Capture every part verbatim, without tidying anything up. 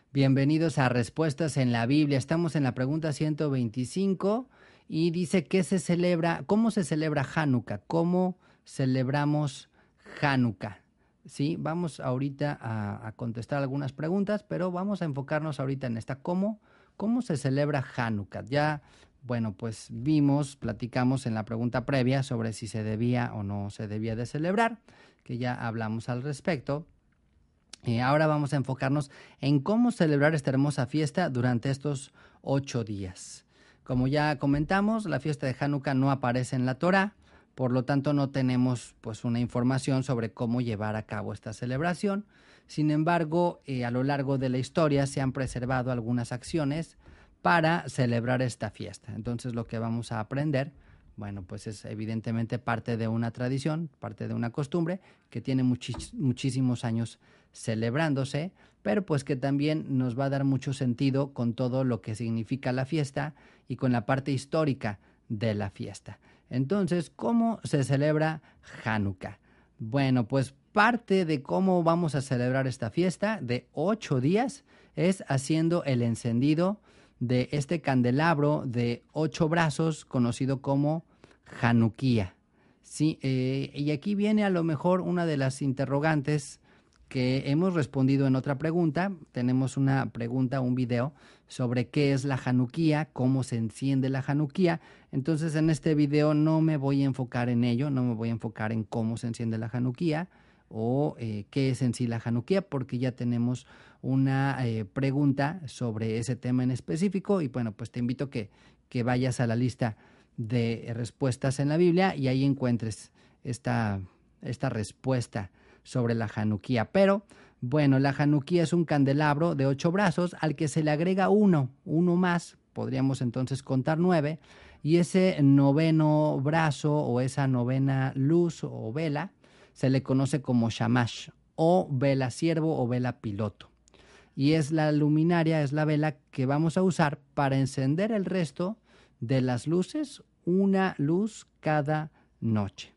Bienvenidos a Respuestas en la Biblia. Estamos en la pregunta ciento veinticinco y dice ¿qué se celebra? ¿Cómo se celebra Hanukkah? ¿Cómo celebramos Hanukkah? Sí, vamos ahorita a, a contestar algunas preguntas, pero vamos a enfocarnos ahorita en esta. ¿Cómo, cómo se celebra Hanukkah? Ya, bueno, pues vimos, platicamos en la pregunta previa sobre si se debía o no se debía de celebrar, que ya hablamos al respecto. Y ahora vamos a enfocarnos en cómo celebrar esta hermosa fiesta durante estos ocho días. Como ya comentamos, la fiesta de Hanukkah no aparece en la Torá, por lo tanto no tenemos pues una información sobre cómo llevar a cabo esta celebración. Sin embargo, eh, a lo largo de la historia se han preservado algunas acciones para celebrar esta fiesta. Entonces lo que vamos a aprender, bueno, pues es evidentemente parte de una tradición, parte de una costumbre que tiene muchis- muchísimos años celebrándose, pero pues que también nos va a dar mucho sentido con todo lo que significa la fiesta y con la parte histórica de la fiesta. Entonces, ¿cómo se celebra Hanukkah? Bueno, pues parte de cómo vamos a celebrar esta fiesta de ocho días es haciendo el encendido de este candelabro de ocho brazos conocido como Hanukkah. Sí, eh, y aquí viene a lo mejor una de las interrogantes que hemos respondido en otra pregunta. Tenemos una pregunta, un video sobre qué es la Hanukkah, cómo se enciende la Hanukkah. Entonces en este video no me voy a enfocar en ello, no me voy a enfocar en cómo se enciende la Hanukkah o eh, qué es en sí la Hanukkah, porque ya tenemos una eh, pregunta sobre ese tema en específico y bueno, pues te invito a que, que vayas a la lista de respuestas en la Biblia y ahí encuentres esta, esta respuesta sobre la Hanukkah. Pero bueno, la Hanukkah es un candelabro de ocho brazos al que se le agrega uno, uno más, podríamos entonces contar nueve, y ese noveno brazo o esa novena luz o vela se le conoce como shamash o vela siervo o vela piloto. Y es la luminaria, es la vela que vamos a usar para encender el resto de las luces, una luz cada noche.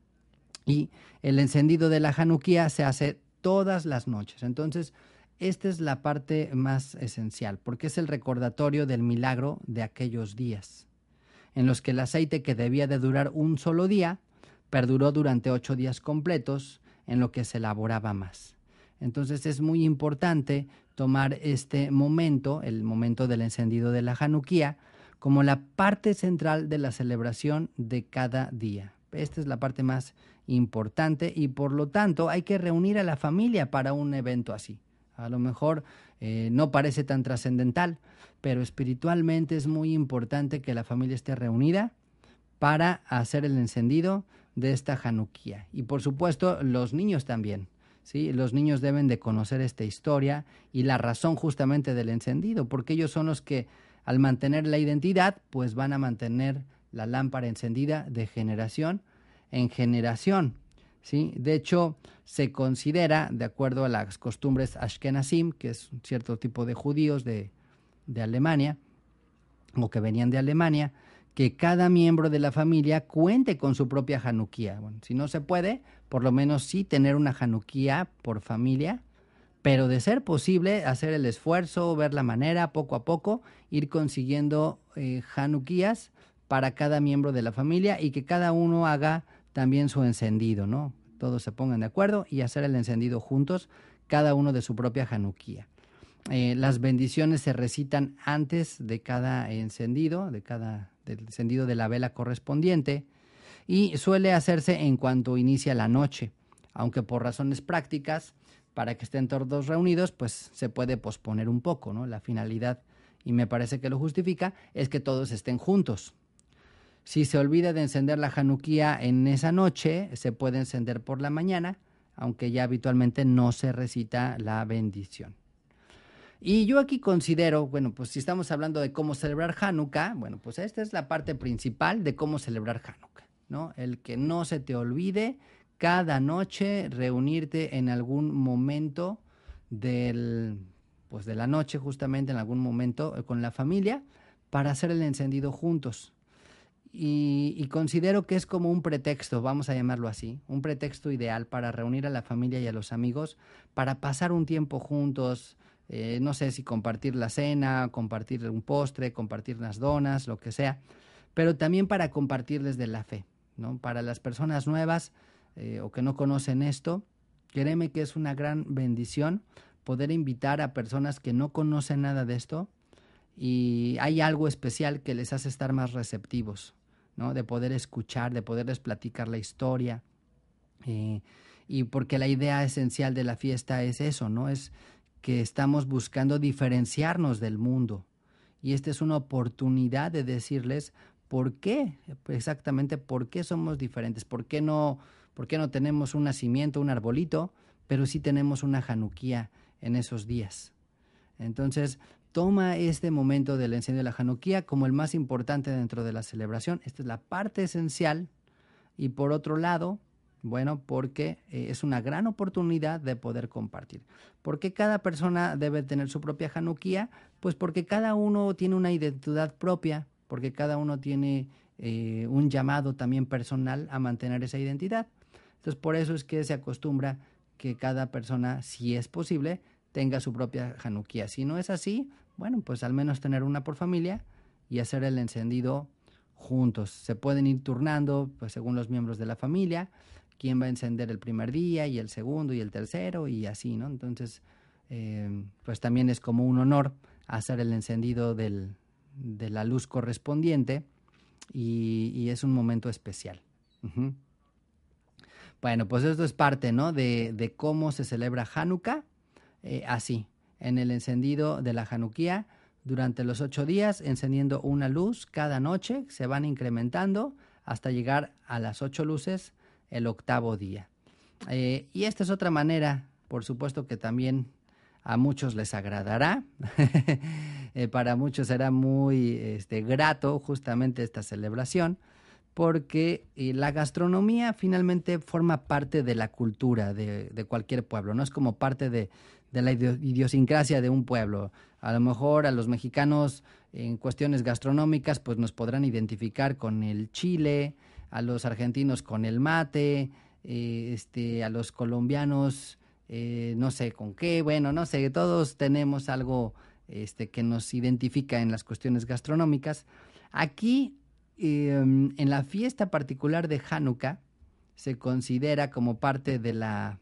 Y el encendido de la Hanukkah se hace todas las noches. Entonces, esta es la parte más esencial, porque es el recordatorio del milagro de aquellos días, en los que el aceite que debía de durar un solo día, perduró durante ocho días completos, en lo que se elaboraba más. Entonces es muy importante tomar este momento, el momento del encendido de la Hanukkah, como la parte central de la celebración de cada día. Esta es la parte más importante y por lo tanto hay que reunir a la familia para un evento así. A lo mejor eh, no parece tan trascendental, pero espiritualmente es muy importante que la familia esté reunida para hacer el encendido de esta Hanukkah. Y por supuesto los niños también. ¿Sí? Los niños deben de conocer esta historia y la razón justamente del encendido, porque ellos son los que al mantener la identidad, pues van a mantener la lámpara encendida de generación en generación. ¿Sí? De hecho, se considera, de acuerdo a las costumbres Ashkenazim, que es un cierto tipo de judíos de, de Alemania, o que venían de Alemania, que cada miembro de la familia cuente con su propia Hanukkah. Bueno, si no se puede, por lo menos sí tener una Hanukkah por familia, pero de ser posible, hacer el esfuerzo, ver la manera, poco a poco, ir consiguiendo eh, Hanukkahs para cada miembro de la familia y que cada uno haga también su encendido, ¿no? Todos se pongan de acuerdo y hacer el encendido juntos, cada uno de su propia Hanukkah. Eh, las bendiciones se recitan antes de cada encendido, de cada del encendido de la vela correspondiente, y suele hacerse en cuanto inicia la noche, aunque por razones prácticas, para que estén todos reunidos, pues se puede posponer un poco, ¿no? La finalidad, y me parece que lo justifica, es que todos estén juntos. Si se olvida de encender la Hanukkah en esa noche, se puede encender por la mañana, aunque ya habitualmente no se recita la bendición. Y yo aquí considero, bueno, pues si estamos hablando de cómo celebrar Hanukkah, bueno, pues esta es la parte principal de cómo celebrar Hanukkah, ¿no? El que no se te olvide cada noche reunirte en algún momento del, pues de la noche, justamente en algún momento con la familia para hacer el encendido juntos. Y, y considero que es como un pretexto, vamos a llamarlo así, un pretexto ideal para reunir a la familia y a los amigos, para pasar un tiempo juntos, eh, no sé si compartir la cena, compartir un postre, compartir unas donas, lo que sea, pero también para compartirles de la fe, ¿no? Para las personas nuevas eh, o que no conocen esto, créeme que es una gran bendición poder invitar a personas que no conocen nada de esto y hay algo especial que les hace estar más receptivos, ¿no? De poder escuchar, de poderles platicar la historia. Eh, y porque la idea esencial de la fiesta es eso, ¿no? Es que estamos buscando diferenciarnos del mundo. Y esta es una oportunidad de decirles por qué, exactamente por qué somos diferentes, por qué no, por qué no tenemos un nacimiento, un arbolito, pero sí tenemos una Januquía en esos días. Entonces, toma este momento del encendido de la Januquía como el más importante dentro de la celebración. Esta es la parte esencial. Y por otro lado, bueno, porque eh, es una gran oportunidad de poder compartir. ¿Por qué cada persona debe tener su propia Januquía? Pues porque cada uno tiene una identidad propia, porque cada uno tiene eh, un llamado también personal a mantener esa identidad. Entonces, por eso es que se acostumbra que cada persona, si es posible, tenga su propia Januquía. Si no es así, bueno, pues al menos tener una por familia y hacer el encendido juntos. Se pueden ir turnando, pues según los miembros de la familia, quién va a encender el primer día y el segundo y el tercero y así, ¿no? Entonces, eh, pues también es como un honor hacer el encendido del, de la luz correspondiente y, y es un momento especial. Uh-huh. Bueno, pues esto es parte, ¿no? De, de cómo se celebra Hanukkah, eh, así, en el encendido de la Januquía, durante los ocho días, encendiendo una luz cada noche, se van incrementando hasta llegar a las ocho luces el octavo día. Eh, y esta es otra manera, por supuesto que también a muchos les agradará, eh, para muchos será muy este, grato justamente esta celebración, porque eh, la gastronomía finalmente forma parte de la cultura de, de cualquier pueblo, no es como parte de, de la idiosincrasia de un pueblo. A lo mejor a los mexicanos en cuestiones gastronómicas pues nos podrán identificar con el chile, a los argentinos con el mate, eh, este, a los colombianos eh, no sé con qué, bueno, no sé, todos tenemos algo este, que nos identifica en las cuestiones gastronómicas. Aquí eh, en la fiesta particular de Hanukkah se considera como parte de la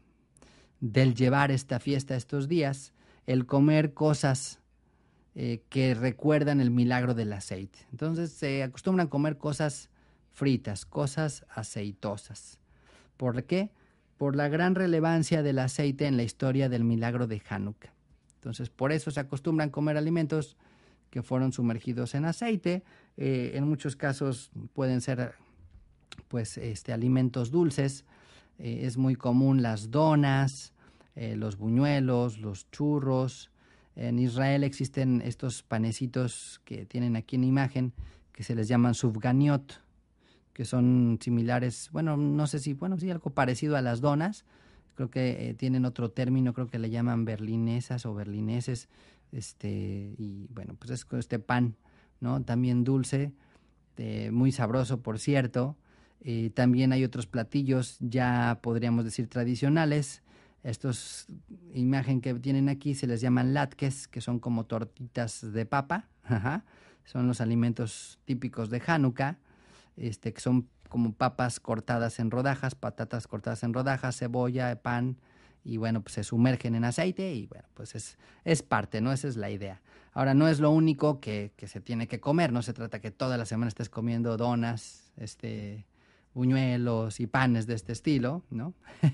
del llevar esta fiesta estos días, el comer cosas eh, que recuerdan el milagro del aceite. Entonces se acostumbran a comer cosas fritas, cosas aceitosas. ¿Por qué? Por la gran relevancia del aceite en la historia del milagro de Hanukkah. Entonces por eso se acostumbran a comer alimentos que fueron sumergidos en aceite. Eh, en muchos casos pueden ser pues este, alimentos dulces. Eh, es muy común las donas, eh, los buñuelos, los churros. En Israel existen estos panecitos que tienen aquí en imagen que se les llaman sufganiot, que son similares, bueno, no sé si, bueno, sí, algo parecido a las donas. Creo que eh, tienen otro término, creo que le llaman berlinesas o berlineses, este, y bueno, pues es este pan, ¿no? También dulce, eh, muy sabroso, por cierto. Eh, también hay otros platillos, ya podríamos decir tradicionales. Estos imagen que tienen aquí se les llaman latkes, que son como tortitas de papa. Ajá. Son los alimentos típicos de Hanukkah, este, que son como papas cortadas en rodajas, patatas cortadas en rodajas, cebolla, pan, y bueno, pues se sumergen en aceite y bueno, pues es, es parte, ¿no? Esa es la idea. Ahora, no es lo único que, que se tiene que comer, no se trata que toda la semana estés comiendo donas, este, buñuelos y panes de este estilo, ¿no?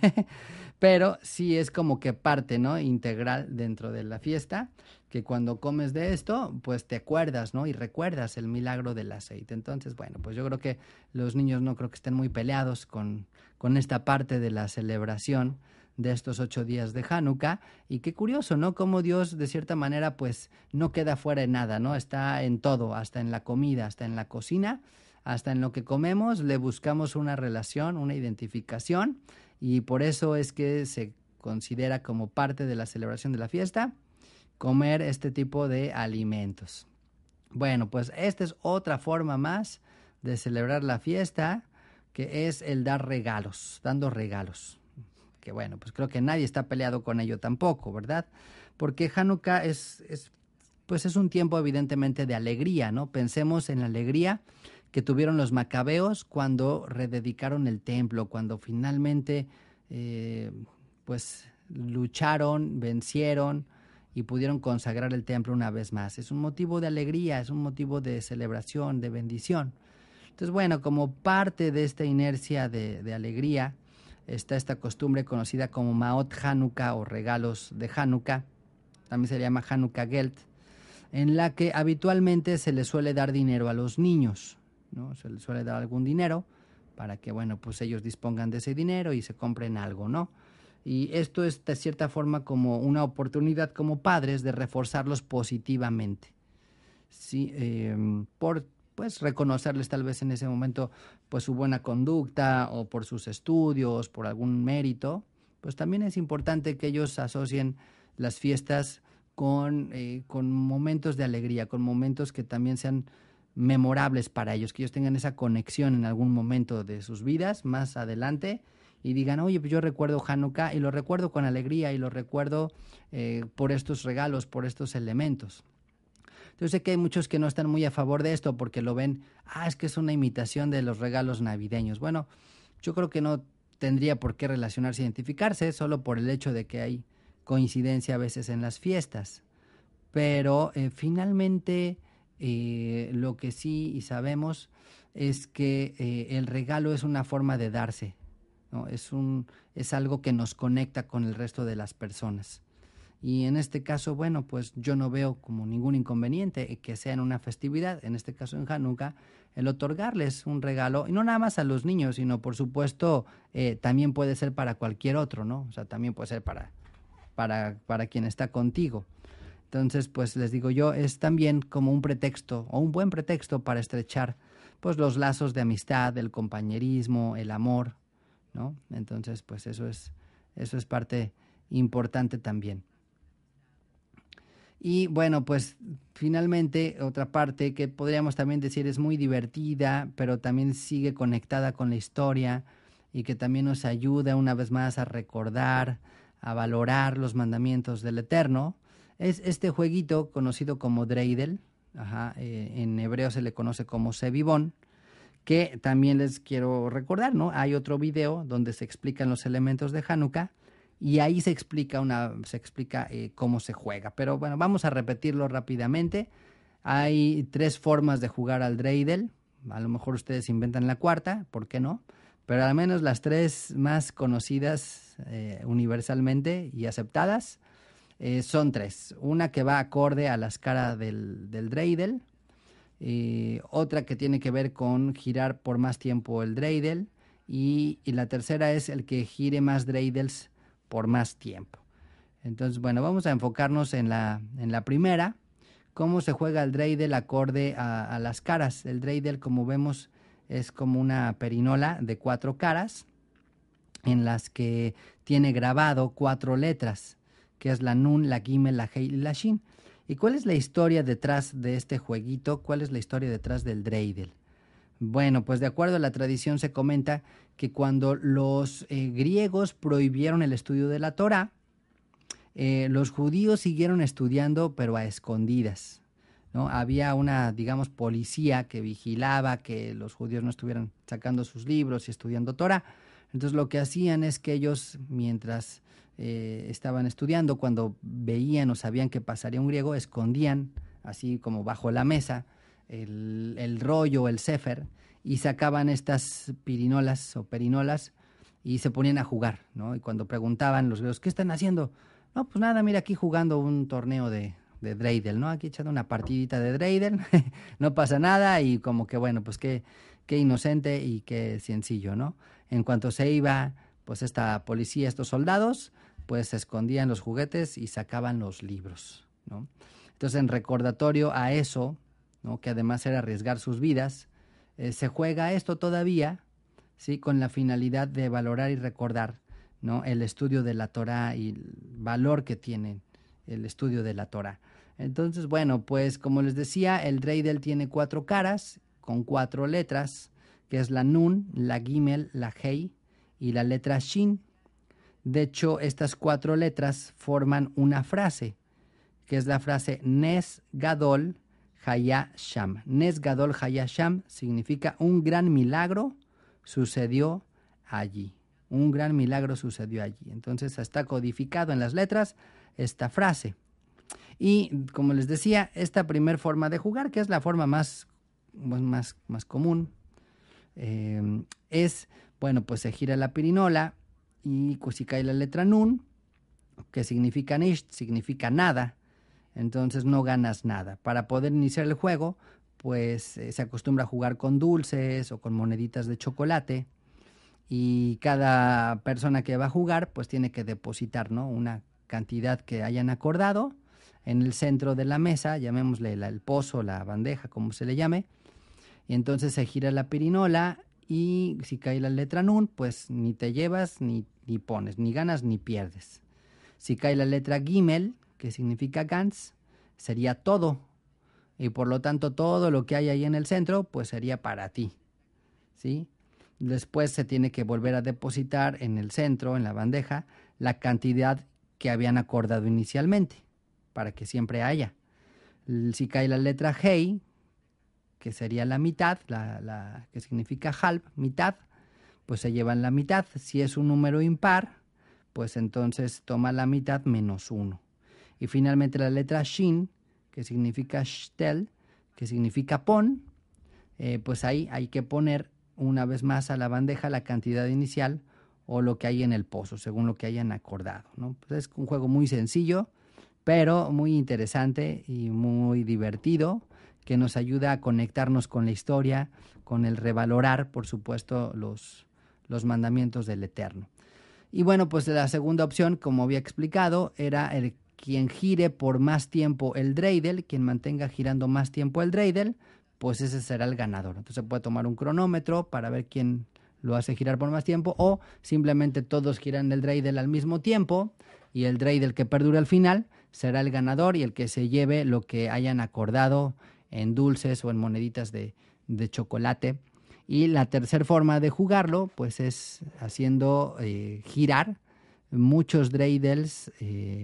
Pero sí es como que parte, ¿no? Integral dentro de la fiesta, que cuando comes de esto, pues te acuerdas, ¿no? Y recuerdas el milagro del aceite. Entonces, bueno, pues yo creo que los niños no creo que estén muy peleados con, con esta parte de la celebración de estos ocho días de Hanukkah. Y qué curioso, ¿no? Cómo Dios, de cierta manera, pues no queda fuera de nada, ¿no? Está en todo, hasta en la comida, hasta en la cocina, hasta en lo que comemos, le buscamos una relación, una identificación, y por eso es que se considera como parte de la celebración de la fiesta comer este tipo de alimentos. Bueno, pues esta es otra forma más de celebrar la fiesta, que es el dar regalos, dando regalos. Que bueno, pues creo que nadie está peleado con ello tampoco, ¿verdad? porque Hanukkah es, es, pues es un tiempo evidentemente de alegría, ¿no? Pensemos en la alegría que tuvieron los macabeos cuando rededicaron el templo, cuando finalmente eh, pues lucharon, vencieron y pudieron consagrar el templo una vez más. Es un motivo de alegría, es un motivo de celebración, de bendición. Entonces, bueno, como parte de esta inercia de, de alegría, está esta costumbre conocida como Maot Hanukkah o regalos de Hanukkah, también se llama Hanukkah Geld, en la que habitualmente se le suele dar dinero a los niños, ¿no? Se les suele dar algún dinero para que, bueno, pues ellos dispongan de ese dinero y se compren algo, ¿no? Y esto es de cierta forma como una oportunidad como padres de reforzarlos positivamente, ¿sí? Eh, por pues reconocerles tal vez en ese momento pues su buena conducta o por sus estudios, por algún mérito, pues también es importante que ellos asocien las fiestas con, eh, con momentos de alegría, con momentos que también sean memorables para ellos, que ellos tengan esa conexión en algún momento de sus vidas más adelante y digan, oye, pues yo recuerdo Hanukkah y lo recuerdo con alegría y lo recuerdo eh, por estos regalos, por estos elementos. Yo sé que hay muchos que no están muy a favor de esto porque lo ven, ah, es que es una imitación de los regalos navideños. Bueno, yo creo que no tendría por qué relacionarse, identificarse, solo por el hecho de que hay coincidencia a veces en las fiestas. Pero eh, finalmente eh, lo que sí y sabemos es que eh, el regalo es una forma de darse, ¿no? Es un, es algo que nos conecta con el resto de las personas. Y en este caso, bueno, pues yo no veo como ningún inconveniente que sea en una festividad, en este caso en Hanukkah, el otorgarles un regalo, y no nada más a los niños, sino por supuesto eh, también puede ser para cualquier otro, ¿no? O sea, también puede ser para, para, para quien está contigo. Entonces, pues les digo yo, es también como un pretexto o un buen pretexto para estrechar pues los lazos de amistad, el compañerismo, el amor, ¿no? Entonces, pues eso es, eso es parte importante también. Y bueno, pues finalmente otra parte que podríamos también decir es muy divertida, pero también sigue conectada con la historia y que también nos ayuda una vez más a recordar, a valorar los mandamientos del Eterno, es este jueguito conocido como dreidel, ajá, eh, en hebreo se le conoce como sebibón, que también les quiero recordar, ¿no? Hay otro video donde se explican los elementos de Hanukkah y ahí se explica, una, se explica eh, cómo se juega. Pero bueno, vamos a repetirlo rápidamente. Hay tres formas de jugar al dreidel. A lo mejor ustedes inventan la cuarta, ¿por qué no? Pero al menos las tres más conocidas eh, universalmente y aceptadas eh, son tres. Una que va acorde a la escala del, del dreidel. Eh, otra que tiene que ver con girar por más tiempo el dreidel. Y, y la tercera es el que gire más dreidels por más tiempo. Entonces, bueno, vamos a enfocarnos en la, en la primera, cómo se juega el dreidel acorde a, a las caras. El dreidel, como vemos, es como una perinola de cuatro caras en las que tiene grabado cuatro letras, que es la Nun, la Gimel, la Hei y la Shin. ¿Y cuál es la historia detrás de este jueguito? ¿Cuál es la historia detrás del dreidel? Bueno, pues de acuerdo a la tradición se comenta que cuando los eh, griegos prohibieron el estudio de la Torá, eh, los judíos siguieron estudiando pero a escondidas, ¿no? Había una, digamos, policía que vigilaba que los judíos no estuvieran sacando sus libros y estudiando Torá. Entonces lo que hacían es que ellos, mientras eh, estaban estudiando, cuando veían o sabían que pasaría un griego, escondían, así como bajo la mesa, el, el rollo, el sefer, y sacaban estas pirinolas o perinolas y se ponían a jugar, ¿no? Y cuando preguntaban los griegos, ¿qué están haciendo? No, pues nada, mira, aquí jugando un torneo de, de dreidel, ¿no? Aquí echando una partidita de dreidel, no pasa nada y como que, bueno, pues qué, qué inocente y qué sencillo, ¿no? En cuanto se iba, pues esta policía, estos soldados, pues se escondían los juguetes y sacaban los libros, ¿no? Entonces, en recordatorio a eso, ¿no? Que además era arriesgar sus vidas, eh, se juega esto todavía, ¿sí? Con la finalidad de valorar y recordar, ¿no? El estudio de la Torá y el valor que tiene el estudio de la Torá. Entonces, bueno, pues como les decía, el dreidel tiene cuatro caras con cuatro letras, que es la Nun, la Gimel, la Hei y la letra Shin. De hecho, estas cuatro letras forman una frase que es la frase Nes Gadol Haya Sham. Nes Gadol Haya Sham significa un gran milagro sucedió allí. Un gran milagro sucedió allí. Entonces está codificado en las letras esta frase. Y como les decía, esta primer forma de jugar, que es la forma más, más, más común, eh, es, bueno, pues se gira la pirinola y si cae la letra Nun, que significa Nish, significa nada. Entonces no ganas nada. Para poder iniciar el juego, pues eh, se acostumbra a jugar con dulces o con moneditas de chocolate, y cada persona que va a jugar pues tiene que depositar, ¿no?, una cantidad que hayan acordado en el centro de la mesa, llamémosle la, el pozo, la bandeja, como se le llame, y entonces se gira la pirinola y si cae la letra Nun, pues ni te llevas ni, ni pones, ni ganas ni pierdes. Si cae la letra Gimel, que significa Gans, sería todo. Y por lo tanto todo lo que hay ahí en el centro, pues sería para ti, ¿sí? Después se tiene que volver a depositar en el centro, en la bandeja, la cantidad que habían acordado inicialmente, para que siempre haya. Si cae la letra Hei, que sería la mitad, la, la, que significa halb, mitad, pues se llevan la mitad. Si es un número impar, pues entonces toma la mitad menos uno. Y finalmente la letra Shin, que significa shtel, que significa pon, eh, pues ahí hay que poner una vez más a la bandeja la cantidad inicial o lo que hay en el pozo, según lo que hayan acordado, ¿no? Pues es un juego muy sencillo, pero muy interesante y muy divertido, que nos ayuda a conectarnos con la historia, con el revalorar, por supuesto, los, los mandamientos del Eterno. Y bueno, pues la segunda opción, como había explicado, era el quien gire por más tiempo el dreidel, quien mantenga girando más tiempo el dreidel, pues ese será el ganador. Entonces se puede tomar un cronómetro para ver quién lo hace girar por más tiempo, o simplemente todos giran el dreidel al mismo tiempo y el dreidel que perdure al final será el ganador y el que se lleve lo que hayan acordado en dulces o en moneditas de, de chocolate. Y la tercera forma de jugarlo pues es haciendo eh, girar muchos dreidels eh,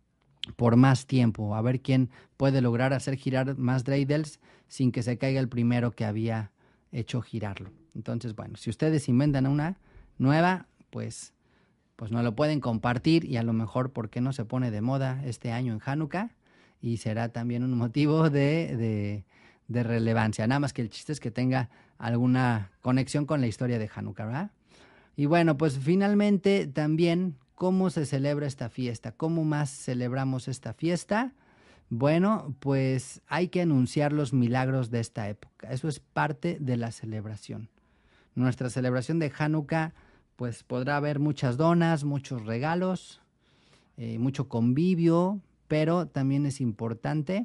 por más tiempo, a ver quién puede lograr hacer girar más dreidels sin que se caiga el primero que había hecho girarlo. Entonces, bueno, si ustedes inventan una nueva, pues, pues nos lo pueden compartir y a lo mejor, ¿por qué no se pone de moda este año en Hanukkah? Y será también un motivo de, de, de relevancia. Nada más que el chiste es que tenga alguna conexión con la historia de Hanukkah, ¿verdad? Y bueno, pues finalmente también, ¿cómo se celebra esta fiesta? ¿Cómo más celebramos esta fiesta? Bueno, pues hay que anunciar los milagros de esta época. Eso es parte de la celebración. Nuestra celebración de Hanukkah, pues podrá haber muchas donas, muchos regalos, eh, mucho convivio, pero también es importante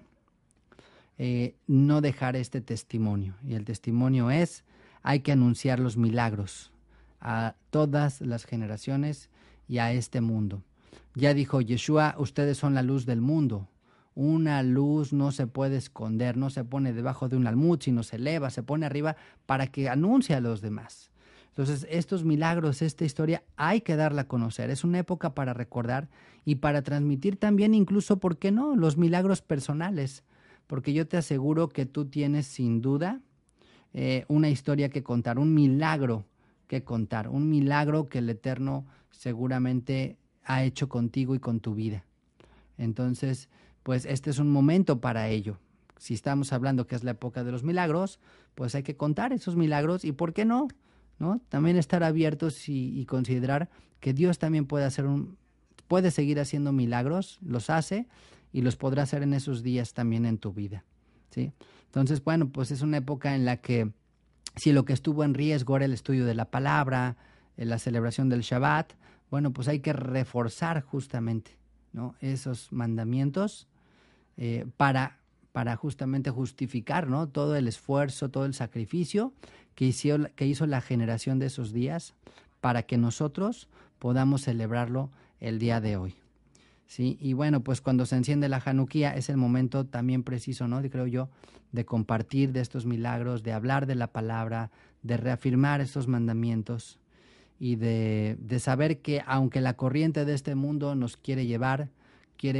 eh, no dejar este testimonio. Y el testimonio es, hay que anunciar los milagros a todas las generaciones y a este mundo. Ya dijo Yeshua, ustedes son la luz del mundo. Una luz no se puede esconder, no se pone debajo de un almud, sino se eleva, se pone arriba para que anuncie a los demás. Entonces, estos milagros, esta historia, hay que darla a conocer. Es una época para recordar y para transmitir también, incluso, ¿por qué no?, los milagros personales. Porque yo te aseguro que tú tienes, sin duda, eh, una historia que contar, un milagro que contar, un milagro que el Eterno seguramente ha hecho contigo y con tu vida. Entonces, pues este es un momento para ello. Si estamos hablando que es la época de los milagros, pues hay que contar esos milagros y ¿por qué no? ¿No? También estar abiertos y, y considerar que Dios también puede hacer un, puede seguir haciendo milagros, los hace y los podrá hacer en esos días también en tu vida, ¿sí? Entonces, bueno, pues es una época en la que si lo que estuvo en riesgo era el estudio de la palabra, la celebración del Shabbat, bueno, pues hay que reforzar justamente, ¿no?, esos mandamientos eh, para, para justamente justificar, ¿no?, todo el esfuerzo, todo el sacrificio que hizo, que hizo la generación de esos días para que nosotros podamos celebrarlo el día de hoy. Sí, y bueno, pues cuando se enciende la Januquía es el momento también preciso, ¿no?, de, creo yo, de compartir de estos milagros, de hablar de la palabra, de reafirmar estos mandamientos y de, de saber que aunque la corriente de este mundo nos quiere llevar, quiere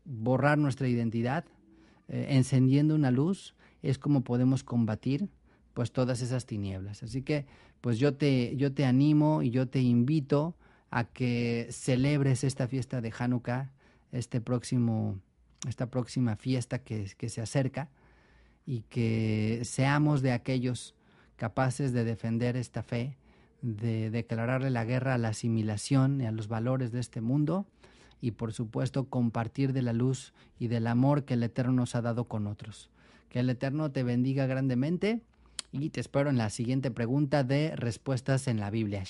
borrar nuestra identidad, eh, encendiendo una luz, es como podemos combatir pues todas esas tinieblas. Así que pues yo te, yo te animo y yo te invito a que celebres esta fiesta de Hanukkah, este próximo, esta próxima fiesta que, que se acerca, y que seamos de aquellos capaces de defender esta fe, de declararle la guerra a la asimilación y a los valores de este mundo, y por supuesto compartir de la luz y del amor que el Eterno nos ha dado con otros. Que el Eterno te bendiga grandemente y te espero en la siguiente pregunta de Respuestas en la Biblia.